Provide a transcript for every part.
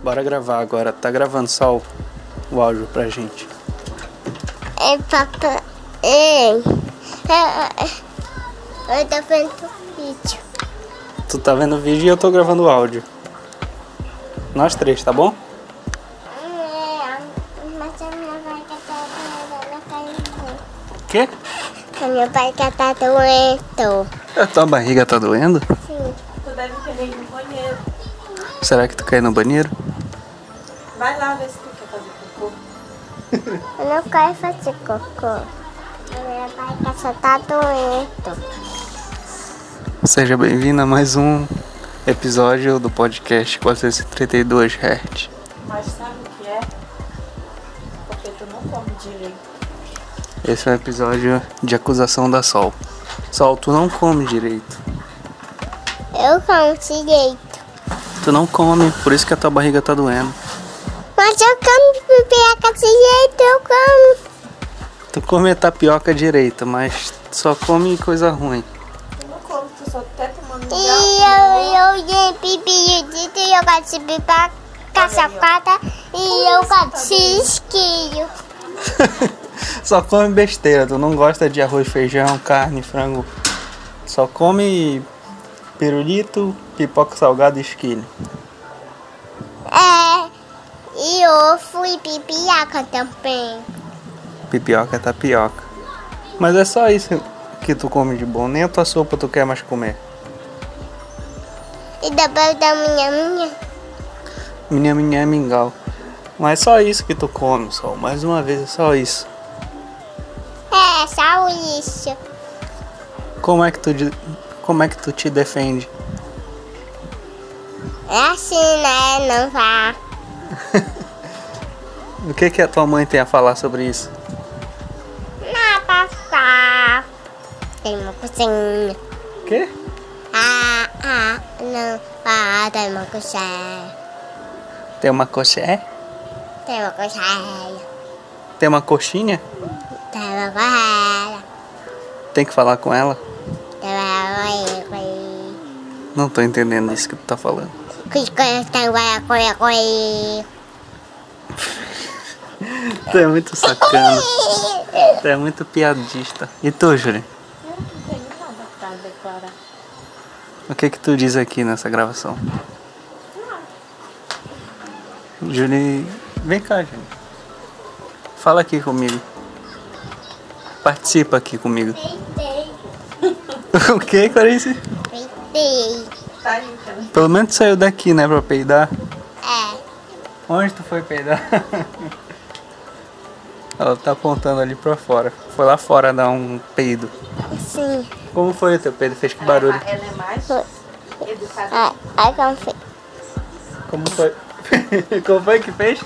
Bora gravar agora. Tá gravando só o áudio pra gente. É, papai. Ei. Eu tô vendo vídeo. Tu tá vendo o vídeo e eu tô gravando o áudio. Nós três, tá bom? Mas a minha barriga tá doendo. O quê? A minha barriga tá doendo. A tua barriga tá doendo? Sim. Tu deve querer ir no banheiro. Será que tu quer ir no banheiro? Vai lá ver se tu quer fazer cocô. Eu não quero fazer cocô. A minha barriga só tá doendo. Seja bem-vindo a mais um episódio do podcast 432 Hz. Mas sabe o que é? Porque tu não come direito. Esse é o episódio de acusação da Sol. Sol, tu não come direito. Eu como direito. Tu não come, por isso que a tua barriga tá doendo. Mas eu como pipoca direito, eu como. Tu come a tapioca direito, mas só come coisa ruim. Tu não come, tu só até tomando E eu de pipi dito e eu gosto de pipoca chocada e eu gosto de esquilho. Só come besteira, tu não gosta de arroz, feijão, carne, frango. Só come pirulito, pipoca salgada e esquilho. É, e ovo e pipiaca também. Pipioca é tapioca. Mas é só isso que tu come de bom, nem a tua sopa tu quer mais comer. E depois da minha. Minha é mingau. Mas é só isso que tu come, Sol. Mais uma vez é só isso. É, só isso. Como é que tu te defende? É assim, né? Não vá. O que a tua mãe tem a falar sobre isso? Não, passar. Tem uma coisinha. O quê? Não, tem uma coisinha. Tem uma coxinha? Tem uma coisinha. Tem uma coxinha? Tem uma coisinha. Tem que falar com ela? Tem uma coisinha. Não tô entendendo isso que tu tá falando. Tu é muito sacana. Tu é muito piadista. E tu, Júlia? Eu não tenho nada pra declarar. O que tu diz aqui nessa gravação? Júlia, vem cá, Júlia. Fala aqui comigo. Participa aqui comigo. Peitei. O que, Clarice? Peitei. Tá aí, cara. Pelo menos tu saiu daqui, né, pra peidar. É. Onde tu foi peidar? Ela tá apontando ali pra fora. Foi lá fora dar um peido. Sim. Como foi o teu peido? Fez que barulho? Ela é mais Foi. educada. Aí como foi? Como foi? Como foi que fez?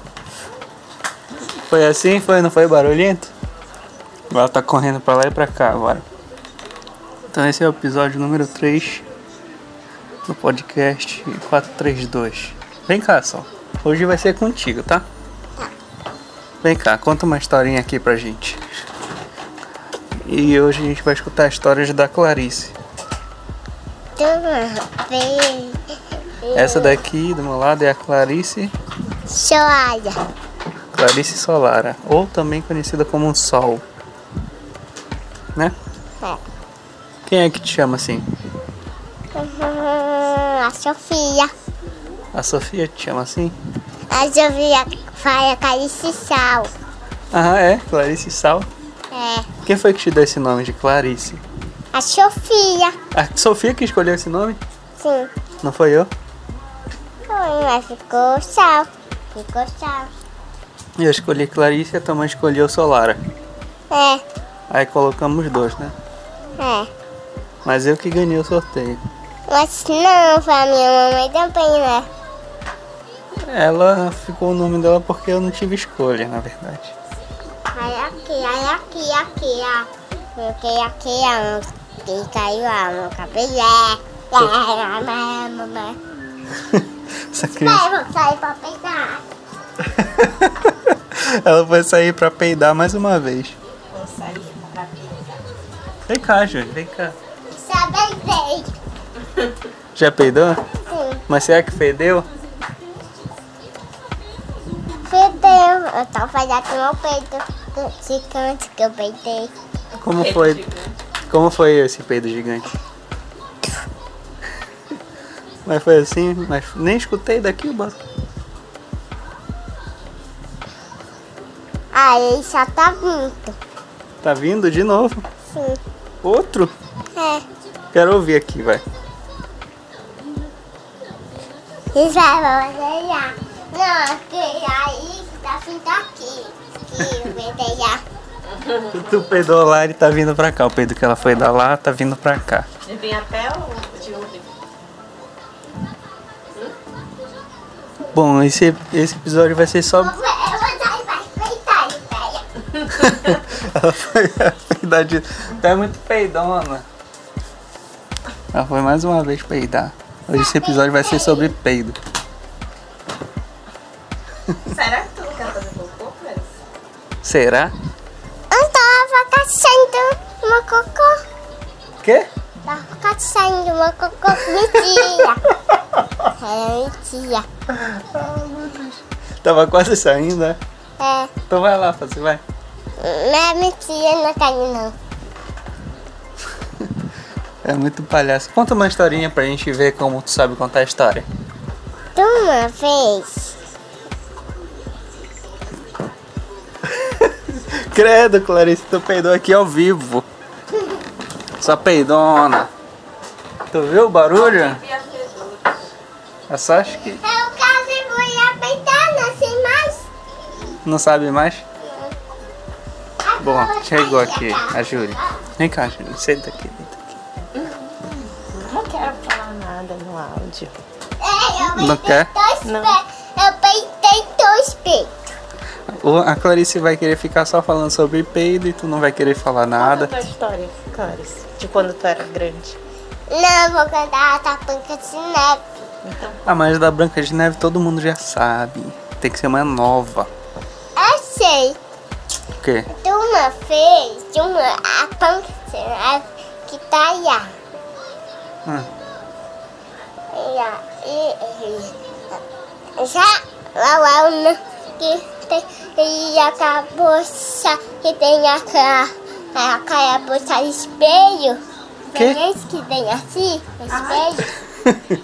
Foi assim? Foi? Não foi barulhento? Ela tá correndo pra lá e pra cá agora. Então esse é o episódio número 3 do podcast 432. Vem cá, Sol. Hoje vai ser contigo, tá? Vem cá, conta uma historinha aqui pra gente. E hoje a gente vai escutar histórias da Clarice. Essa daqui do meu lado é a Clarice Choalha. Clarice Solara, ou também conhecida como Sol. Né? É. Quem é que te chama assim? A Sofia. A Sofia te chama assim? A Sofia faz a Clarice Sal. Ah, é? Clarice Sal? É. Quem foi que te deu esse nome de Clarice? A Sofia. A Sofia que escolheu esse nome? Sim. Não foi eu? Foi, mas ficou Sal. Ficou Sal. Eu escolhi Clarice e a tua mãe escolheu Solara. É. Aí colocamos dois, né? É. Mas eu que ganhei o sorteio. Mas não, foi a minha mamãe também, né? Ela ficou o nome dela porque eu não tive escolha, na verdade. Aí aqui, ó. Coloquei aqui, ó. E caiu, ó, no cabelo. Mamãe. Essa criança... Vou sair pra pegar. Ela foi sair pra peidar mais uma vez. Vou sair pra peidar. Vem cá, Júlia, vem cá. Sabem bem. Já peidou? Sim. Mas será que fedeu? Eu tava fazendo com o peito gigante que eu peitei. Como foi? Como foi esse peido gigante? Mas foi assim, mas nem escutei daqui o barulho. Aí já tá vindo. Tá vindo de novo? Sim. Outro? É. Quero ouvir aqui, vai. E vai já. Não, que aí tá vindo aqui. Que eu peitei já. Tu peidou lá, ele tá vindo pra cá. O peido que ela foi dar lá, tá vindo pra cá. Ele vem a pé ou de Uber? Bom, esse episódio vai ser só... Eu vou sair pra peitar, velho. Ela foi peidar de... Tu é muito peidona. Ela foi mais uma vez peidar. Hoje esse episódio vai ser sobre peido. Será que tu não quer fazer cocô, Clarice? Será? Eu tava caçando uma cocô. Quê? Tava caçando uma cocô. Mentira. É mentira. Tava quase saindo, né? É. Então vai lá, você vai. Não é mentira, não caiu não. É muito palhaço. Conta uma historinha pra gente ver como tu sabe contar a história. De uma vez, Credo, Clarice, tu peidou aqui ao vivo. Só peidona. Tu viu o barulho? Eu só acho que eu quase fui apeitar, não sei mais. não sabe mais. Bom, chegou aqui a Júlia. Vem cá, Júlia, senta aqui. Não quero falar nada no áudio. É, eu Não peitei quer? Eu peitei dois peitos. A Clarice vai querer ficar só falando sobre peido e tu não vai querer falar nada. Conta a tua história, Clarice, de quando tu era grande. Não, eu vou cantar a tapanca de neve. Então, Ah, mas da Branca de Neve todo mundo já sabe. Tem que ser uma nova. Eu sei. O quê? De uma vez, a panca de neve que tá aí. Hum. Já lá que tem e a cabeça que tem a cabeça espelho. Quê? Tem esse que tem assim, espelho.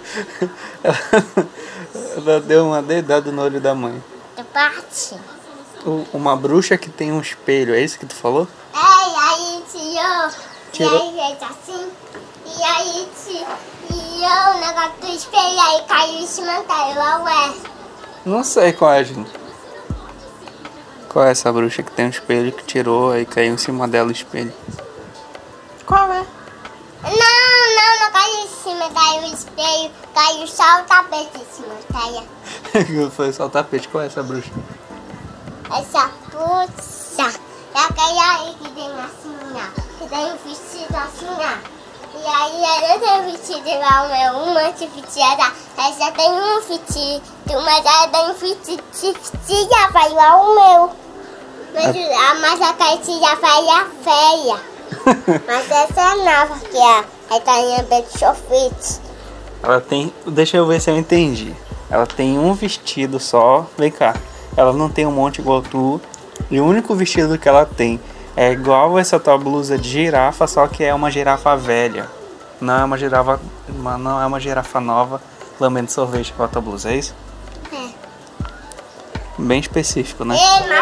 Ela deu uma dedada no olho da mãe. Da parte. Uma bruxa que tem um espelho, é isso que tu falou? É, e aí tirou. Tirou? E aí fez assim. E aí tirou o negócio do espelho e aí caiu em cima dela, ué. Não sei qual é, gente. Qual é essa bruxa que tem um espelho que tirou e caiu em cima dela o espelho? qual é? Não caiu em cima, caiu o espelho, caiu só o tapete em cima, caia. Foi só o tapete. Qual é essa bruxa? Essa puxa, é aquela aí que tem assim, ó, que tem um vestido assim, ó. E aí ela tem um vestido igual o meu, um monte de vestido, essa tem um vestido, mas ela tem um vestido já vai igual o meu. Mas a caixinha vai é feia. Mas essa é nova, que é a Tainha Betty Sofite. Ela tem... Deixa eu ver se eu entendi. Ela tem um vestido só. Vem cá. Ela não tem um monte igual tu. E o único vestido que ela tem é igual essa tua blusa de girafa, só que é uma girafa velha. Não é uma girafa nova lambendo sorvete com a tua blusa, é isso? É. Bem específico, né?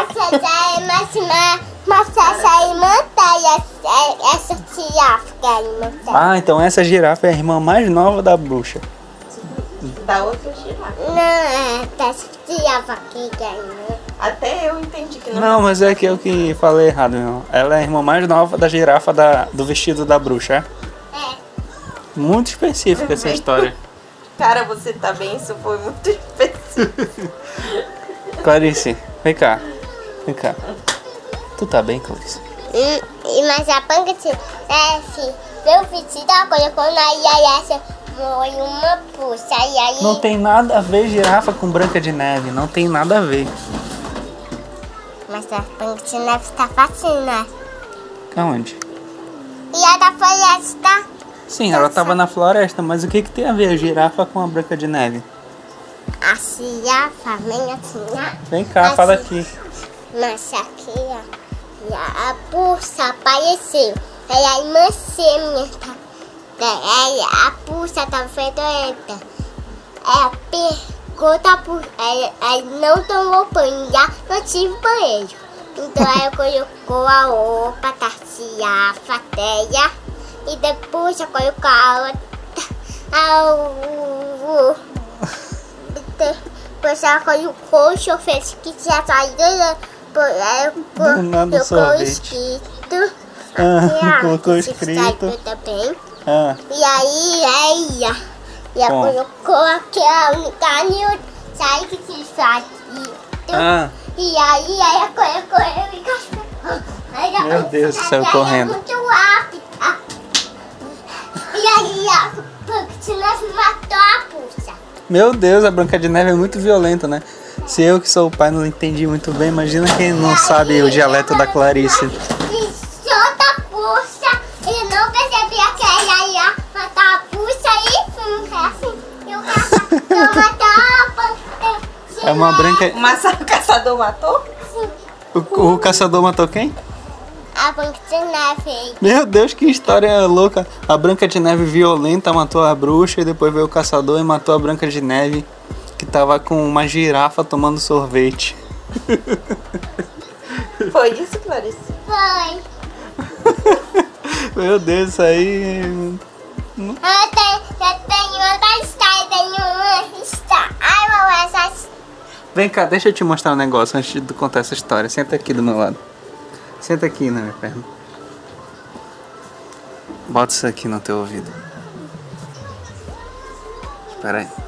Mas essa aí mantém essa girafa que aí mantém. Ah, então essa girafa é a irmã mais nova da bruxa. Da outra girafa. Não, é dessa girafa aqui que aí, né? Até eu entendi que não. Não, mas é que eu que falei errado, meu irmão. Ela é a irmã mais nova da girafa do vestido da bruxa, é? É. Muito específica essa história. Cara, você tá bem? Isso foi muito específico. Clarice, vem cá. Vem cá. Tu tá bem, Clarice? Mas a panca de neve, meu vestido, ela colocou na aí essa foi uma puxa. E aí... Não tem nada a ver girafa com Branca de Neve. Não tem nada a ver. Mas a panca de neve tá fácil, né? Aonde? E a da floresta? Sim, ela tava na floresta, mas o que tem a ver a girafa com a Branca de Neve? assim, a família assim, Vem cá, fala aqui. mas aqui, ó, e a pulsa apareceu. Aí a irmã minha tá. Aí a pulsa tá fedorenta. Ela pergunta por. Aí não tomou banho, já não tive banheiro. Então ela colocou a roupa, a fateia. E depois ela colocou a outra. Depois ela colocou o chofer que tinha saído. Do nada, sorvete. Escrito. Colocou escrito. Também. E aí ela colocou aqui a única sabe que se faz. E aí ela colocou eu e cachorro. Meu Deus, saiu correndo. Muito rápida. E aí a Branca de Neve matou a pulsa. Meu Deus, a Branca de Neve é muito violenta, né? Se eu que sou o pai não entendi muito bem, imagina quem não sabe o dialeto da Clarice. E solta a pulsa. Ele não percebia que ela ia matar a pulsa e assim. E o caçador matou a pulsa. É uma branca. O caçador matou? O caçador matou quem? A Branca de Neve. Meu Deus, que história louca. A Branca de Neve violenta matou a bruxa e depois veio o caçador e matou a Branca de Neve, que tava com uma girafa tomando sorvete. Foi isso, Clarice? Foi. Meu Deus, isso aí. Eu tenho outra história, tenho uma história. Ai, mamãe, essa história. Vem cá, deixa eu te mostrar um negócio antes de contar essa história. Senta aqui do meu lado. Senta aqui na minha perna. Bota isso aqui no teu ouvido. Espera aí.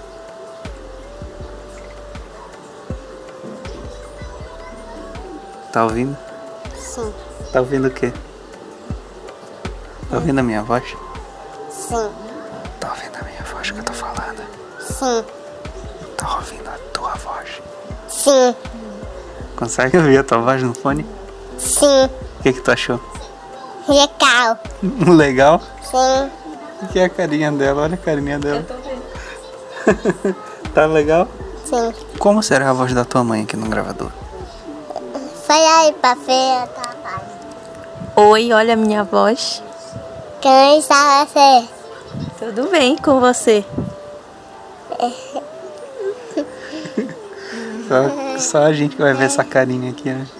Tá ouvindo? Sim, Tá ouvindo o quê? Tá ouvindo a minha voz? sim, Tá ouvindo a minha voz que eu tô falando? sim, Tá ouvindo a tua voz? sim, Consegue ouvir a tua voz no fone? sim. O que tu achou? Legal. Legal? Sim, O que é a carinha dela? Olha a carinha dela. Eu tô vendo. Tá legal? sim. Como será a voz da tua mãe aqui no gravador? Foi aí pra feira, tá, pai? Oi, olha a minha voz. Quem está você? Tudo bem com você? Só a gente que vai ver essa carinha aqui, né?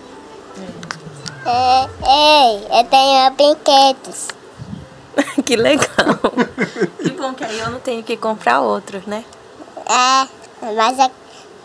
Ei, eu tenho brinquedos. Que legal. Que bom que aí eu não tenho que comprar outros, né? Mas eu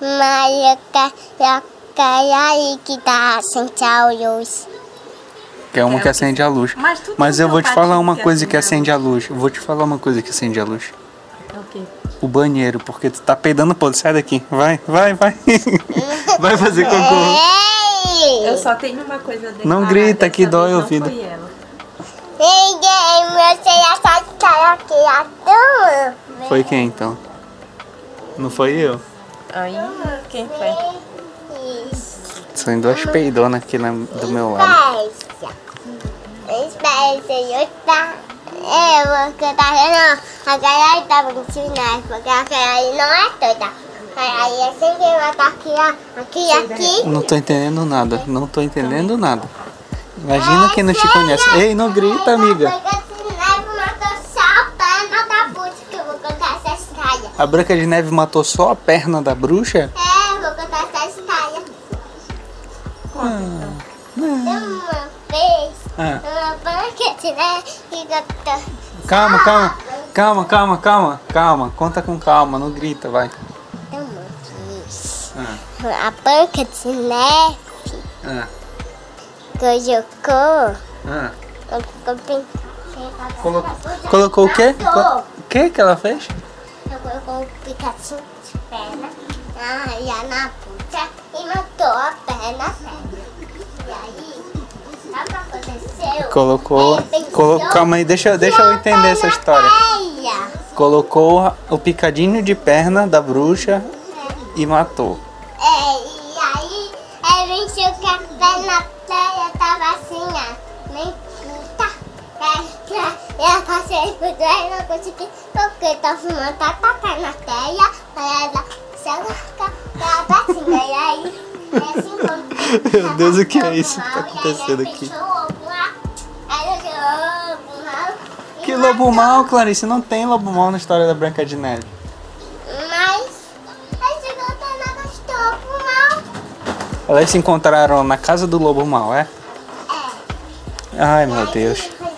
quero aí que tá sem luz. Que é uma que acende a luz. Mas eu vou te falar uma coisa que acende a luz. Eu vou te falar uma coisa que acende a luz. O quê? O banheiro, porque tu tá peidando podre. Sai daqui. Vai. Vai fazer cocô. Ei! Eu só tenho uma coisa declarada. Não grita que dessa dói vez o não ouvido. foi ela. Ninguém, você já sabe que aqui a tua. Foi quem então? Não foi eu. Aí, quem foi? São duas peidonas aqui do meu lado. Espera, senhor, tá? Porque tá vendo? A galera tá ensinando, porque a galera não é toda. Aí é sem que matar aqui. Não tô entendendo nada. Não tô entendendo nada. Imagina quem não te conhece. Ei, não grita, amiga. A Branca de Neve matou só a perna da bruxa? Vou contar essa história. Uma vez, uma Branca de Neve que Calma. Conta com calma, não grita, vai. a Branca de Neve Colocou o quê? O que que ela fez? Ela colocou um picadinho de perna na puta e matou a perna dela. E aí, sabe o que aconteceu? Colocou. Calma aí, deixa eu entender essa história. Colocou o picadinho de perna da bruxa e matou. E aí, ela enxergou que a perna dela tava assim, ó, nem puta. Ela passou por dois, não conseguiu, porque tava uma tatata na telha, aí ela E aí, assim, Meu Deus, o que é isso que tá acontecendo aqui? Que lobo mal, Clarice? Não tem lobo mal na história da Branca de Neve. Mas esse gato não gostou do mal. Elas se encontraram na casa do lobo mal, é? É. Ai, meu Deus.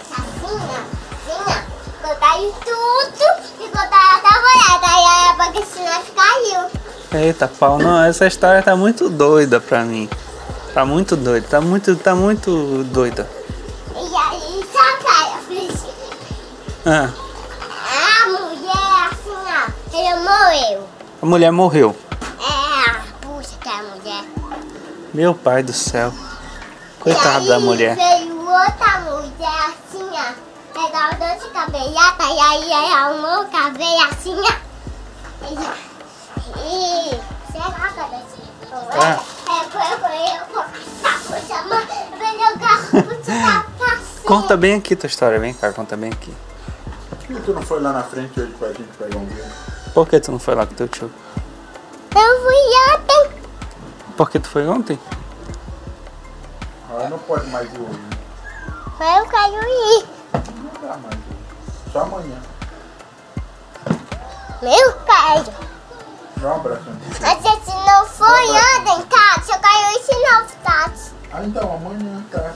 Contaram tudo e contaram até a molhada. Aí a Branca de Neve caiu. Eita, pau, não, essa história tá muito doida pra mim. Tá muito doida, tá muito doida. E aí, só caiu, Feliz. Ah, A mulher, assim, ó, ela morreu. a mulher morreu. Puxa, que é a mulher. Meu pai do céu. Coitada E da aí mulher. veio outra mulher, assim, ó, pegava dor de cabelhada, e aí arrumou o cabelo, assim, ó. E sei lá, cara, assim. Conta bem aqui tua história, vem cá, conta bem aqui. Por que tu não foi lá na frente hoje pra gente pegar um vinho? Por que tu não foi lá com teu tio? Eu fui ontem. Por que tu foi ontem? Ah, não pode mais ir hoje. Mas eu quero ir. Não dá mais hoje. Só amanhã. Meu pai. Dá um abraço antes. Mas se não foi ontem, Tati, eu quero ir de novo, Tati. Ah, então, amanhã, tá.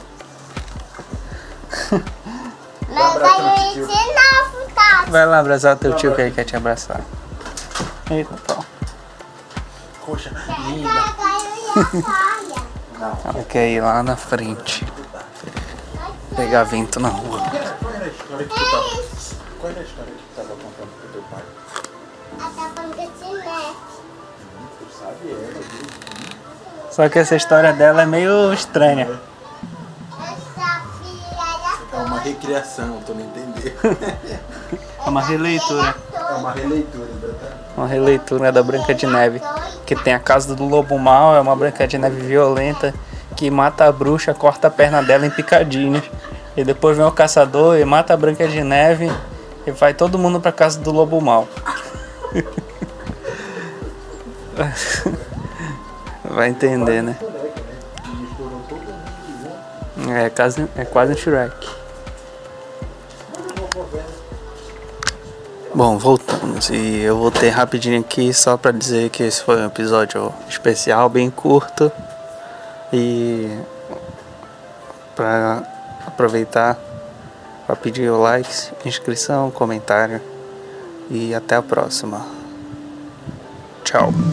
Mas eu quero ir de novo, Tati. Vai lá abraçar teu tio que ele quer te abraçar. Eita, pau. Coxa, Eu linda. quero ir à praia. Ela quer ir lá na frente. Pegar vento na rua. Qual era a história que tu tava... Qual era a história que tu tava contando pro teu pai? A da Branca de Neve. Tu sabe ela, viu? Só que essa história dela é meio estranha. Essa filha É uma recriação, tu não entendeu. É uma releitura. É uma releitura, verdade? Uma releitura da Branca de Neve. Que tem a casa do lobo mal, é uma Branca de Neve violenta que mata a bruxa, corta a perna dela em picadinhos. E depois vem o caçador e mata a Branca de Neve e vai todo mundo pra casa do lobo mal. Vai entender, né? Misturou todo mundo junto. É quase um Shrek. Bom, voltamos. E eu voltei rapidinho aqui só pra dizer que esse foi um episódio especial, bem curto. E pra aproveitar para pedir o like, inscrição, comentário. E até a próxima. Tchau.